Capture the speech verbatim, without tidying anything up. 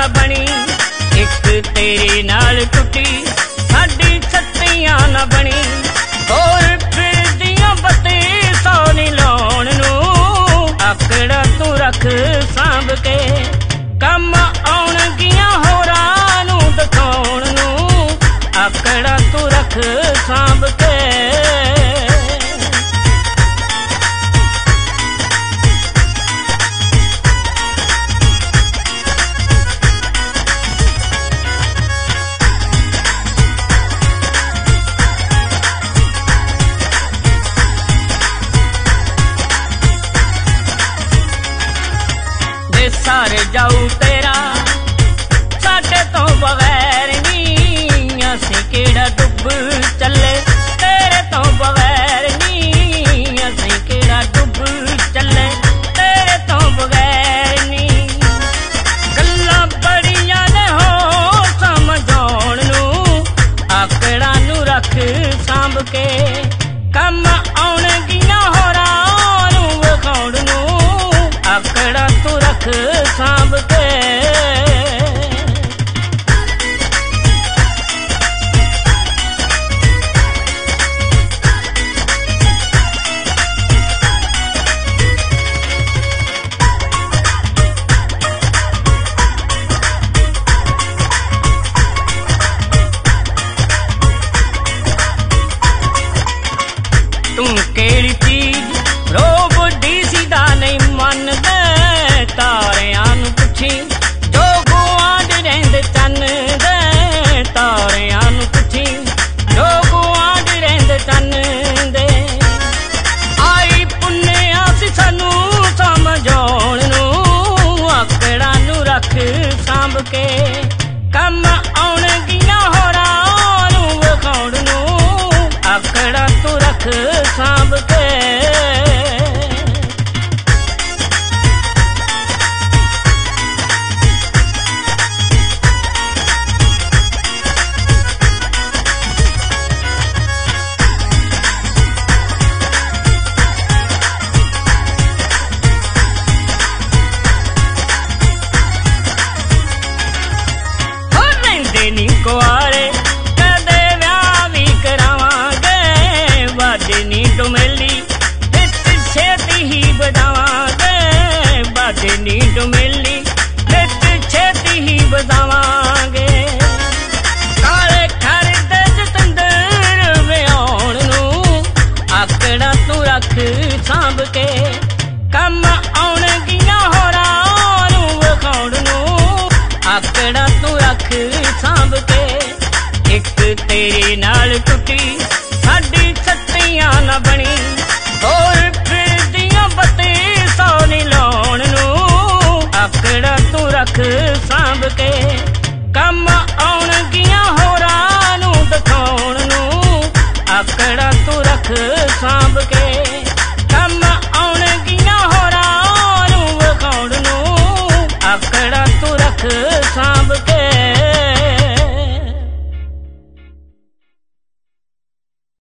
ना बनी, एक तेरे नाल टुटी साडी सत्तियां ना बनी। होर फिरदियां बत्ती सौ नी लाउण नूं, आकड़ा तू रख सांभ के, कम आउणगियां होरां नूं दिखाउण नूं, आकड़ा तू रख सांभ के। सारे जाऊ तेरा साडे तो बगैर नी, असीं केड़ा डुब चले तेरे तो बगैर नी, असीं केड़ा डुब चले तेरे तो बगैर नी। गल्लां बड़ियां ने हो समझाउण नूं, आकड़ा नूं रख सांभ के, कम आउणगियां होरां नूं विखाउण नूं, आकड़ा तू रख सांभ के। तू केड़ी चीज रोब डीसी दा नहीं मनदे, तारियां नूं पुछी जो गुआंढ रहिंदे चन्न दे, तारियां नूं पुछी जो गुआंढ रहिंदे चन्न दे। आई पुन्नेआ सी सानूं समझाउण नूं, आकड़ा नूं रख सांभ के, कम आउणगियां होरां नूं विखाउण नूं, आकड़ा तू रख सांभ के। नी कुआरे कदे व्याह भी करावांगे, वादे नी डुमेली हित छेती ही बजावांगे, वादे नी डुमेली हित छेती ही बजावांगे। काले घर दे जतंदर विआउण नूं, आकड़ा तू रख सांभ के, कम आउणगियां होरां नूं विखाउण नूं, आकड़ा तू रख सांभ के। एक तेरे नाल टुटी साडी सत्तियां ना बनी, होर फिरदियां बत्ती सौ नी लाउण नूं, आकड़ा तू रख सांभ के, कम आउणगियां होरां नूं दिखाउण नूं, आकड़ा तू रख सांभ के, कम आउणगियां होरां नूं विखाउण नूं, आकड़ा तू रख